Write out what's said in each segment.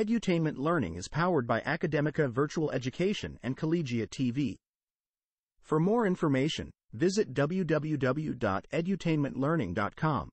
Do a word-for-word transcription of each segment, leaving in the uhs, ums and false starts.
Edutainment Learning is powered by Academica Virtual Education and Collegiate T V. For more information, visit w w w dot edutainment learning dot com.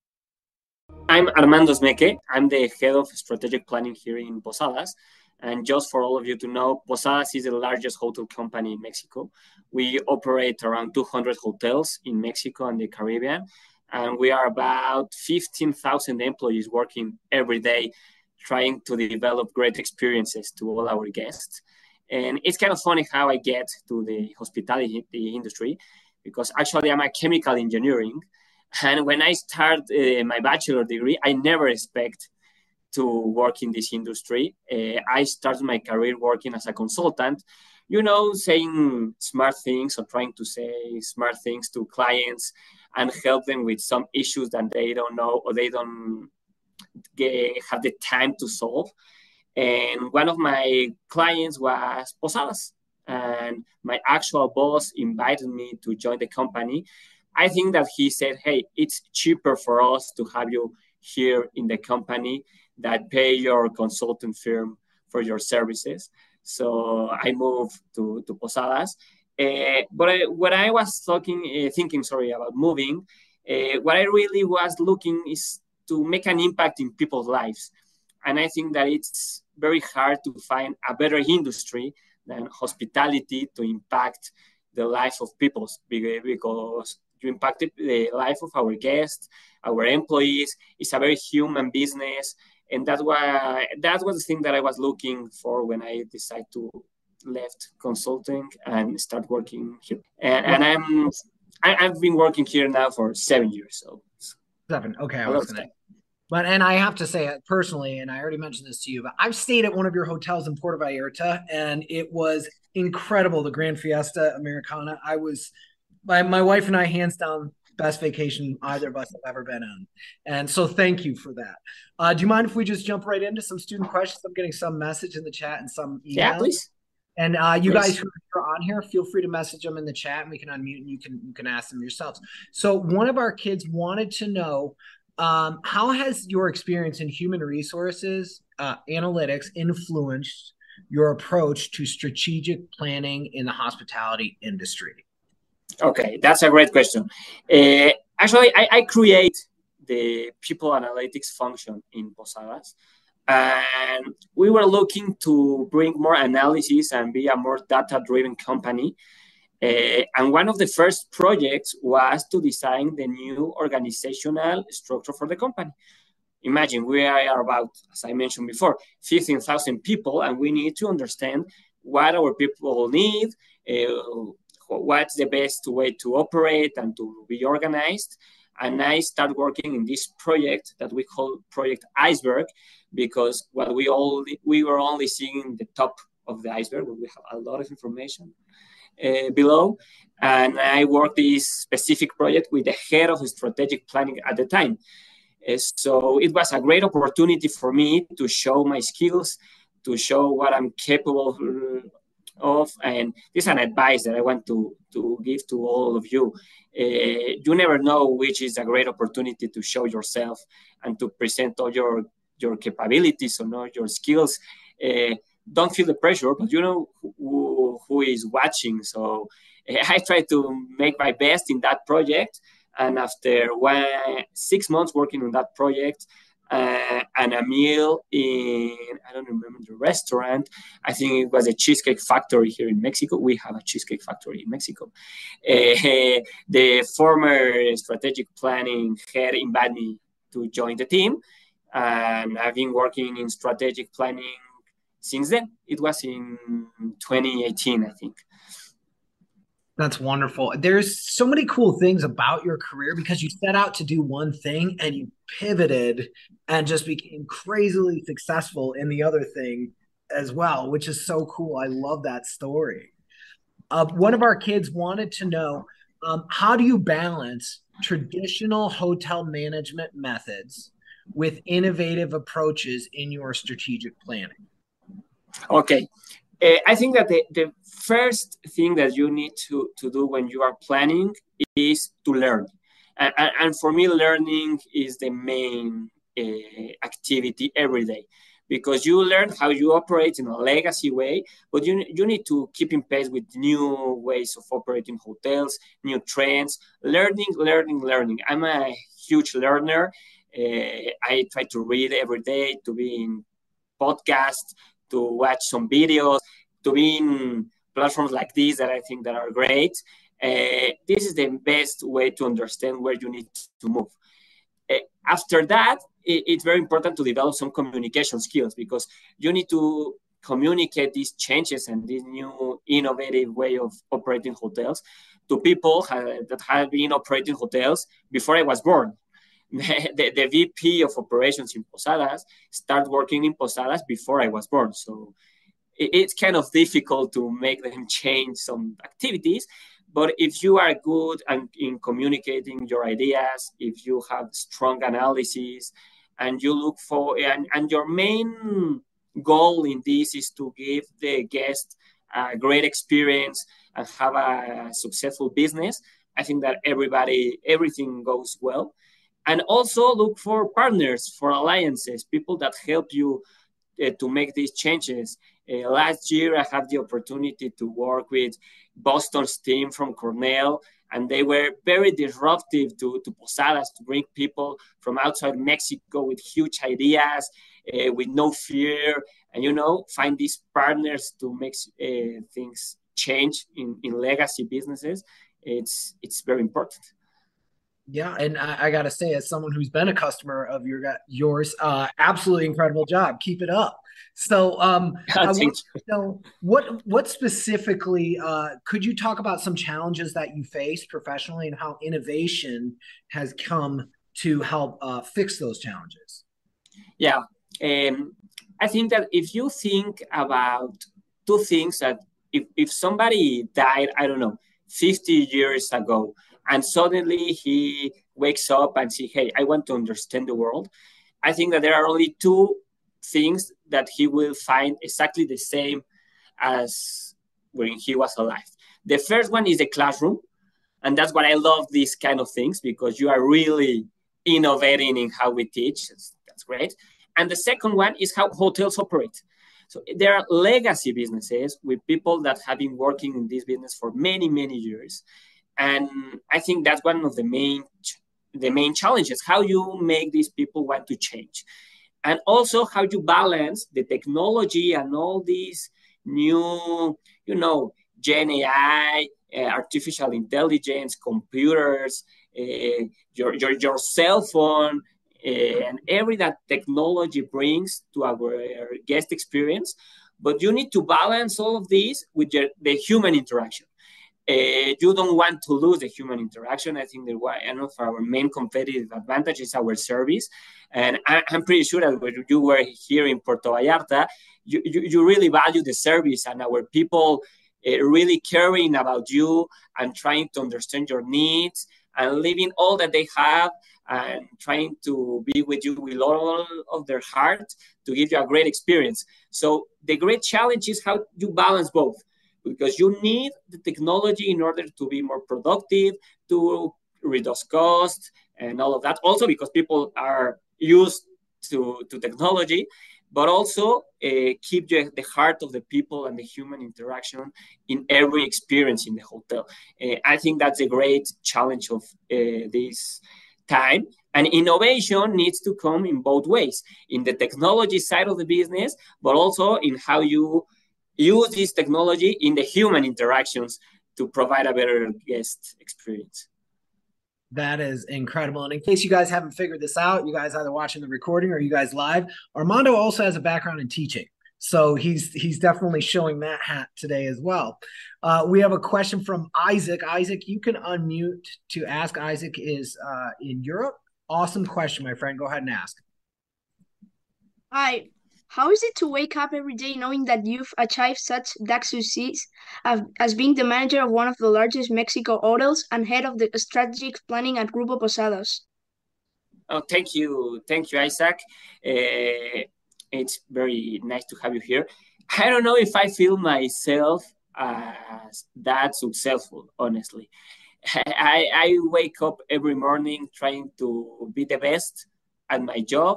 I'm Armando Smeke. I'm the head of strategic planning here in Posadas. And just for all of you to know, Posadas is the largest hotel company in Mexico. We operate around two hundred hotels in Mexico and the Caribbean. And we are about fifteen thousand employees working every day trying to develop great experiences to all our guests. And it's kind of funny how I get to the hospitality industry, because actually I'm a chemical engineering. And when I start uh, my bachelor degree, I never expect to work in this industry. Uh, I started my career working as a consultant, you know, saying smart things or trying to say smart things to clients and help them with some issues that they don't know or they don't get, have the time to solve. And one of my clients was Posadas, and my actual boss invited me to join the company. I think that he said, hey, it's cheaper for us to have you here in the company that pay your consultant firm for your services. So I moved to, to Posadas. Uh, but I, when I was talking, uh, thinking, sorry, about moving, uh, what I really was looking is to make an impact in people's lives. And I think that it's very hard to find a better industry than hospitality to impact the life of people, because you impact the life of our guests, our employees. It's a very human business. And that's why that was the thing that I was looking for when I decided to left consulting and start working here. And, and I'm, I, I've been working here now for seven years. So seven. Okay. I was gonna, but, and I have to say personally, and I already mentioned this to you, but I've stayed at one of your hotels in Puerto Vallarta, and it was incredible. The Grand Fiesta Americana. I was, my, my wife and I, hands down, best vacation either of us have ever been on. And so thank you for that. Uh, do you mind if we just jump right into some student questions? I'm getting some message in the chat and some emails. Yeah, please. And uh, you please. guys who are on here, feel free to message them in the chat and we can unmute and you can, you can ask them yourselves. So one of our kids wanted to know, um, how has your experience in human resources uh, analytics influenced your approach to strategic planning in the hospitality industry? Okay, that's a great question. Uh, actually, I, I create the people analytics function in Posadas, and we were looking to bring more analysis and be a more data-driven company. Uh, and one of the first projects was to design the new organizational structure for the company. Imagine we are about, as I mentioned before, fifteen thousand people, and we need to understand what our people need, uh, what's the best way to operate and to be organized. And I started working in this project that we call Project Iceberg, because what we all we were only seeing the top of the iceberg, but we have a lot of information uh, below. And I worked this specific project with the head of strategic planning at the time. Uh, so it was a great opportunity for me to show my skills, to show what I'm capable of. And this is an advice that I want to, to give to all of you. Uh, you never know which is a great opportunity to show yourself and to present all your, your capabilities or not your skills. Uh, don't feel the pressure, but you know who, who is watching. So uh, I try to make my best in that project. And after one, six months working on that project, Uh, and a meal in, I don't remember the restaurant. I think it was a Cheesecake Factory here in Mexico. We have a Cheesecake Factory in Mexico. Uh, the former strategic planning head invited me to join the team. And I've been working in strategic planning since then. It was in twenty eighteen, I think. That's wonderful. There's so many cool things about your career because you set out to do one thing and you pivoted and just became crazily successful in the other thing as well, which is so cool. I love that story. Uh, one of our kids wanted to know, um, how do you balance traditional hotel management methods with innovative approaches in your strategic planning? Okay. Uh, I think that the, the first thing that you need to, to do when you are planning is to learn. And, and for me, learning is the main uh, activity every day. because you learn how you operate in a legacy way, but you, you need to keep in pace with new ways of operating hotels, new trends, learning, learning, learning. I'm a huge learner. Uh, I try to read every day, to be in podcasts, to watch some videos, to be in platforms like this that I think that are great. Uh, this is the best way to understand where you need to move. Uh, after that, it, it's very important to develop some communication skills, because you need to communicate these changes and this new innovative way of operating hotels to people ha- that have been operating hotels before I was born. The, the, the V P of operations in Posadas started working in Posadas before I was born. So it, it's kind of difficult to make them change some activities. But if you are good and in communicating your ideas, if you have strong analysis, and you look for, and, and your main goal in this is to give the guest a great experience and have a successful business, I think that everybody, everything goes well. And also look for partners, for alliances, people that help you uh, to make these changes. Uh, last year, I had the opportunity to work with Boston's team from Cornell, and they were very disruptive to, to Posadas, to bring people from outside Mexico with huge ideas, uh, with no fear, and, you know, find these partners to make uh, things change in, in legacy businesses. It's, it's very important. Yeah, and I, I got to say, as someone who's been a customer of your yours, uh, absolutely incredible job. Keep it up. So, um, I want to know what what specifically uh, could you talk about some challenges that you faced professionally and how innovation has come to help uh, fix those challenges? Yeah, um, I think that if you think about two things, that if, if somebody died, I don't know, fifty years ago, and suddenly he wakes up and says, hey, I want to understand the world, I think that there are only two things that he will find exactly the same as when he was alive. The first one is the classroom. And that's what I love, these kind of things, because you are really innovating in how we teach. That's great. And the second one is how hotels operate. So there are legacy businesses with people that have been working in this business for many, many years. And I think that's one of the main the main challenges, how you make these people want to change. And also how you balance the technology and all these new, you know, Gen A I, uh, artificial intelligence, computers, uh, your, your, your cell phone, uh, and every that technology brings to our guest experience. But you need to balance all of these with your, the human interaction. Uh, you don't want to lose the human interaction. I think that one of our main competitive advantage is our service. And I, I'm pretty sure that when you were here in Puerto Vallarta, you, you, you really value the service, and our people uh, really caring about you and trying to understand your needs and leaving all that they have and trying to be with you with all of their heart to give you a great experience. So the great challenge is how you balance both, because you need the technology in order to be more productive, to reduce costs and all of that. Also because people are used to, to technology, but also uh, keep the, the heart of the people and the human interaction in every experience in the hotel. Uh, I think that's a great challenge of uh, this time. And innovation needs to come in both ways, in the technology side of the business, but also in how you use this technology in the human interactions to provide a better guest experience. That is incredible. And in case you guys haven't figured this out, you guys either watching the recording or you guys live, Armando also has a background in teaching. So he's he's definitely showing that hat today as well. Uh, we have a question from Isaac. Isaac, you can unmute to ask. Isaac is uh, in Europe. Awesome question, my friend. Go ahead and ask. Hi. How is it to wake up every day knowing that you've achieved such dark success as, as being the manager of one of the largest Mexico hotels and head of the strategic planning at Grupo Posadas? Oh, thank you. Thank you, Isaac. Uh, it's very nice to have you here. I don't know if I feel myself as that successful, honestly. I, I wake up every morning trying to be the best at my job,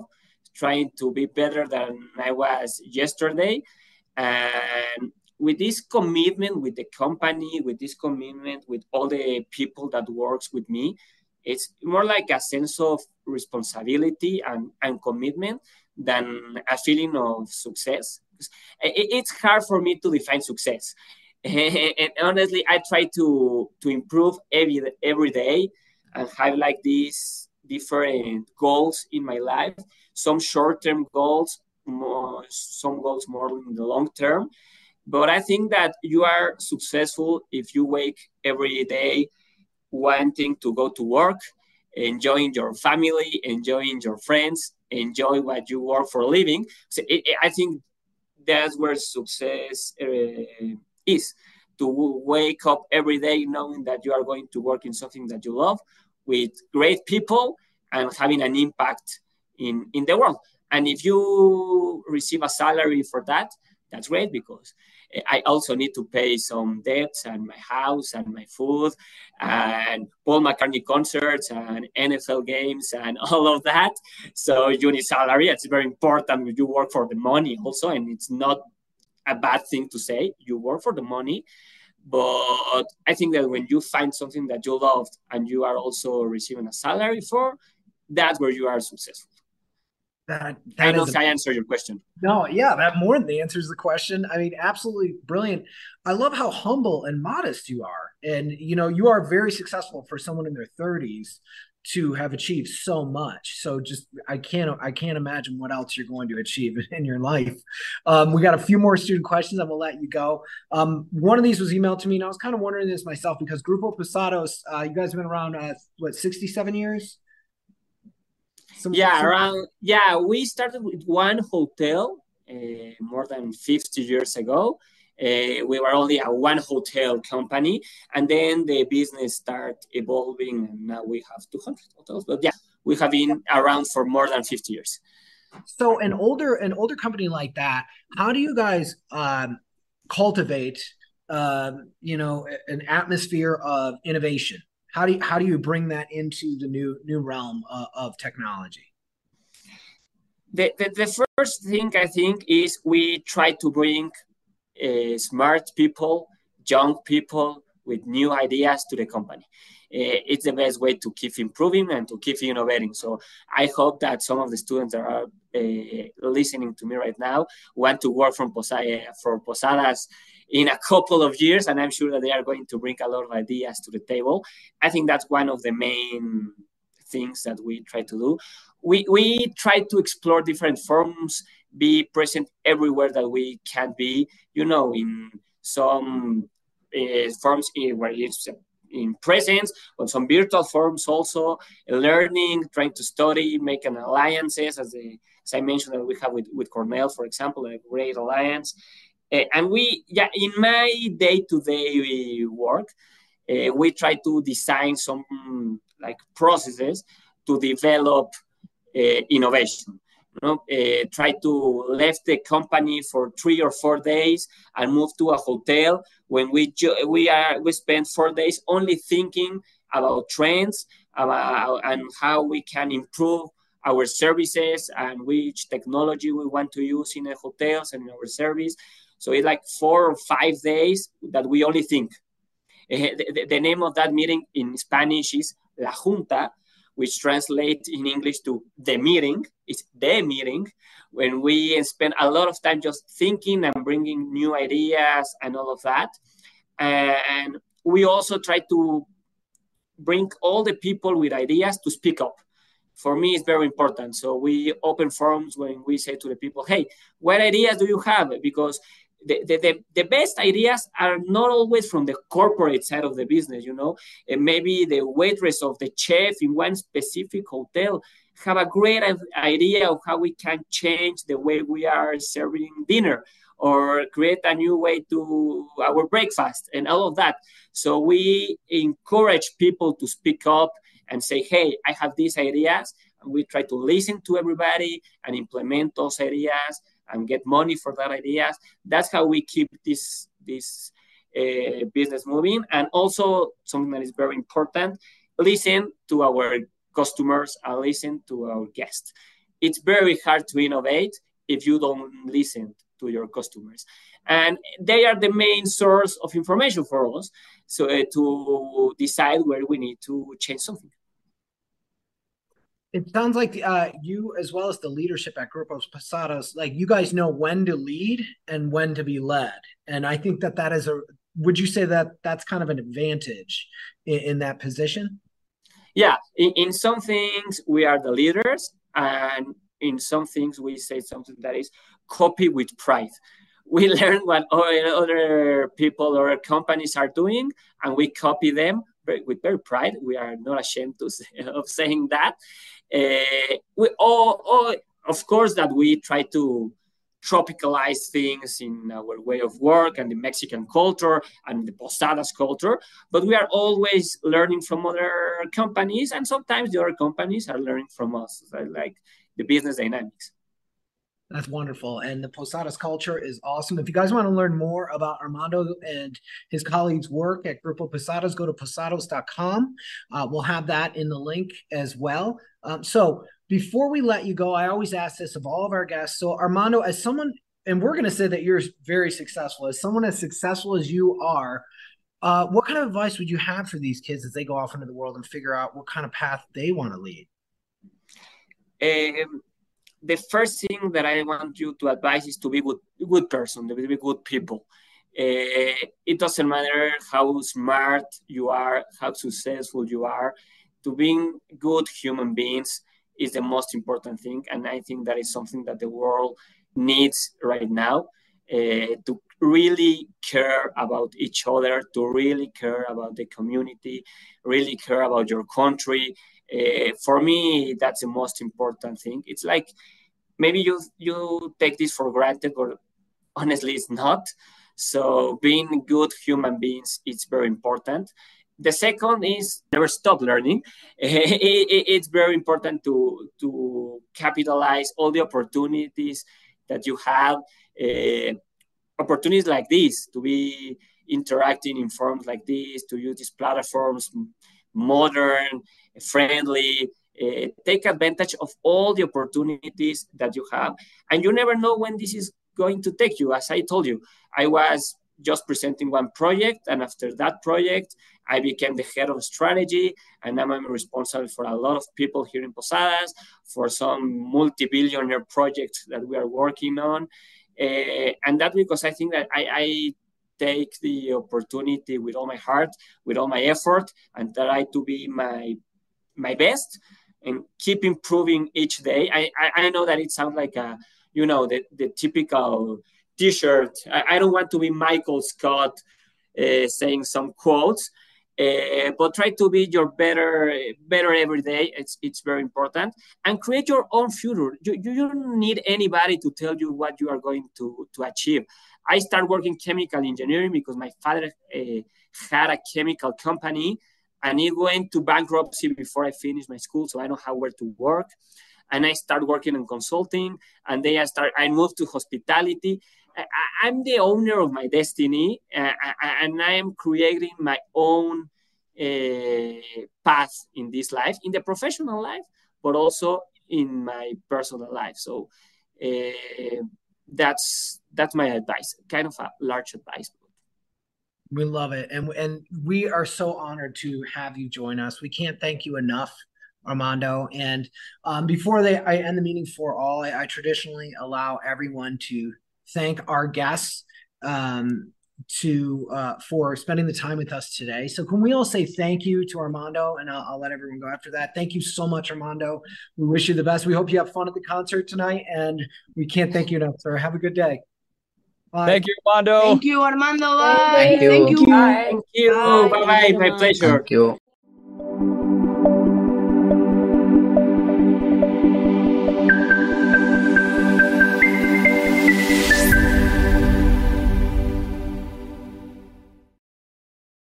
trying to be better than I was yesterday. And with this commitment with the company, with this commitment with all the people that works with me, it's more like a sense of responsibility and, and commitment than a feeling of success. It, it's hard for me to define success. And honestly, I try to, to improve every, every day and have like these different goals in my life, some short-term goals, more, some goals more in the long term. But I think that you are successful if you wake every day wanting to go to work, enjoying your family, enjoying your friends, enjoy what you work for a living. So it, it, I think that's where success uh, is, to wake up every day knowing that you are going to work in something that you love with great people and having an impact in, in the world. And if you receive a salary for that, that's great, because I also need to pay some debts and my house and my food and Paul McCartney concerts and N F L games and all of that. So you need salary. It's very important when you work for the money also. And it's not a bad thing to say, you work for the money. But I think that when you find something that you love and you are also receiving a salary for, that's where you are successful. That, that I know if I answered your question. No, yeah, that more than answers the question. I mean, absolutely brilliant. I love how humble and modest you are. And, you know, you are very successful for someone in their thirties to have achieved so much. So just, I can't, I can't imagine what else you're going to achieve in your life. Um, we got a few more student questions. I'm gonna let you go. Um, one of these was emailed to me, and I was kind of wondering this myself, because Grupo Posadas, uh, you guys have been around, uh, what, sixty-seven years? Some, yeah, some... around, yeah, we started with one hotel uh, more than fifty years ago. Uh, we were only a one hotel company, and then the business started evolving, and now we have two hundred hotels. But yeah, we have been around for more than fifty years. So an older, an older company like that, how do you guys um, cultivate, uh, you know, an atmosphere of innovation? How do you, how do you bring that into the new new realm uh, of technology? The, the the first thing I think is we try to bring uh, smart people, young people with new ideas to the company. Uh, it's the best way to keep improving and to keep innovating. So I hope that some of the students that are uh, listening to me right now want to work from Posada, for Posadas in a couple of years, and I'm sure that they are going to bring a lot of ideas to the table. I think that's one of the main things that we try to do. We we try to explore different forums, be present everywhere that we can be, you know, in some uh, forums where it's in presence, but some virtual forums also, learning, trying to study, making alliances, as, the, as I mentioned that we have with, with Cornell, for example, a great alliance. Uh, and we, yeah, in my day-to-day work, uh, we try to design some like processes to develop uh, innovation. You know, uh, try to leave the company for three or four days and move to a hotel. When we ju- we are we spend four days only thinking about trends, about and how we can improve our services and which technology we want to use in the hotels and in our service. So it's like four or five days that we only think. Uh, the, the name of that meeting in Spanish is La Junta, which translates in English to the meeting. It's the meeting, when we spend a lot of time just thinking and bringing new ideas and all of that. And we also try to bring all the people with ideas to speak up. For me, it's very important. So we open forums when we say to the people, hey, what ideas do you have? Because The, the, the best ideas are not always from the corporate side of the business, you know. And maybe the waitress of the chef in one specific hotel have a great idea of how we can change the way we are serving dinner or create a new way to our breakfast and all of that. So we encourage people to speak up and say, hey, I have these ideas. And we try to listen to everybody and implement those ideas and get money for that ideas. That's how we keep this this uh, business moving. And also something that is very important, listen to our customers and listen to our guests. it's very hard to innovate if you don't listen to your customers. And they are the main source of information for us, so uh, to decide where we need to change something. It sounds like uh, you, as well as the leadership at Grupo Posadas, like you guys know when to lead and when to be led. And I think that that is a, would you say that that's kind of an advantage in, in that position? Yeah, in, in some things we are the leaders, and in some things we say something that is copy with pride. We learn what other people or companies are doing, and we copy them with very pride. We are not ashamed to say, of saying that. Uh, we all, all, of course, that we try to tropicalize things in our way of work and the Mexican culture and the Posadas culture, but we are always learning from other companies, and sometimes the other companies are learning from us, like the business dynamics. That's wonderful. And the Posadas culture is awesome. If you guys want to learn more about Armando and his colleagues' work at Grupo Posadas, go to posados dot com. Uh, we'll have that in the link as well. Um, so before we let you go, I always ask this of all of our guests. So Armando, as someone, and we're going to say that you're very successful, as someone as successful as you are, uh, what kind of advice would you have for these kids as they go off into the world and figure out what kind of path they want to lead? Um, the first thing that I want you to advise is to be good, good person, to be good people. Uh, it doesn't matter how smart you are, how successful you are. To being good human beings is the most important thing, and I think that is something that the world needs right now. Uh, to really care about each other, to really care about the community, really care about your country. Uh, for me, that's the most important thing. It's like maybe you you take this for granted, but honestly, it's not. So being good human beings, it's very important. The second is never stop learning. It's very important to, to capitalize all the opportunities that you have. Uh, opportunities like this, to be interacting in forums like this, to use these platforms, modern, friendly, uh, take advantage of all the opportunities that you have. And you never know when this is going to take you. As I told you, I was just presenting one project, and after that project, I became the head of strategy, and now I'm responsible for a lot of people here in Posadas, for some multi-billionaire projects that we are working on. Uh, and that's because I think that I, I take the opportunity with all my heart, with all my effort, and try to be my my best and keep improving each day. I, I, I know that it sounds like a, you know, the, the typical T-shirt. I, I don't want to be Michael Scott uh, saying some quotes, uh, but try to be your better, better every day. It's it's very important, and create your own future. You, you don't need anybody to tell you what you are going to, to achieve. I started working chemical engineering because my father uh, had a chemical company, and it went to bankruptcy before I finished my school, so I don't have where to work. And I started working in consulting, and then I start. I moved to hospitality. I, I'm the owner of my destiny, uh, and I am creating my own uh, path in this life, in the professional life, but also in my personal life. So uh, that's that's my advice, kind of a large advice. We love it, and and we are so honored to have you join us. We can't thank you enough, Armando. And um, before they, I end the meeting for all, I, I traditionally allow everyone to thank our guests um, to uh, for spending the time with us today. So can we all say thank you to Armando, and I'll, I'll let everyone go after that. Thank you so much, Armando. We wish you the best. We hope you have fun at the concert tonight, and we can't thank you enough, sir. Have a good day. Bye. Thank you, Armando. Thank you, Armando. Bye. Thank you. Thank you. Thank you. Bye. Bye. My pleasure. Thank you.